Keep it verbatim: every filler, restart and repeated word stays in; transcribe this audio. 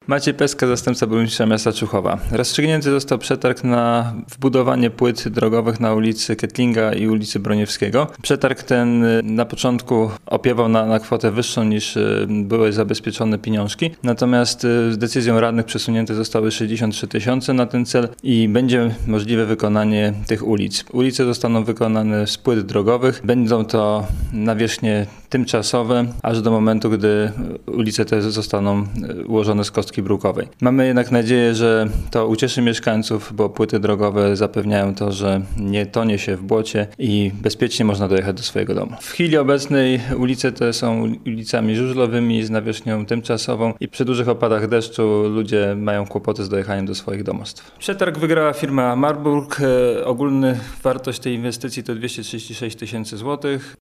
Maciej Peska, zastępca burmistrza miasta Człuchowa. Rozstrzygnięty został przetarg na wbudowanie płyt drogowych na ulicy Kettlinga i ulicy Broniewskiego. Przetarg ten na początku opiewał na, na kwotę wyższą niż były zabezpieczone pieniążki, natomiast z decyzją radnych przesunięte zostały sześćdziesiąt trzy tysiące na ten cel i będzie możliwe wykonanie tych ulic. Ulice zostaną wykonane z płyt drogowych. Będą to nawierzchnie tymczasowe, aż do momentu, gdy ulice te zostaną ułożone z kostki brukowej. Mamy jednak nadzieję, że to ucieszy mieszkańców, bo płyty drogowe zapewniają to, że nie tonie się w błocie i bezpiecznie można dojechać do swojego domu. W chwili obecnej ulice te są ulicami żużlowymi z nawierzchnią tymczasową i przy dużych opadach deszczu ludzie mają kłopoty z dojechaniem do swoich domostw. Przetarg wygrała firma Marburg. Ogólna wartość tej inwestycji to dwieście trzydzieści sześć tysięcy złotych.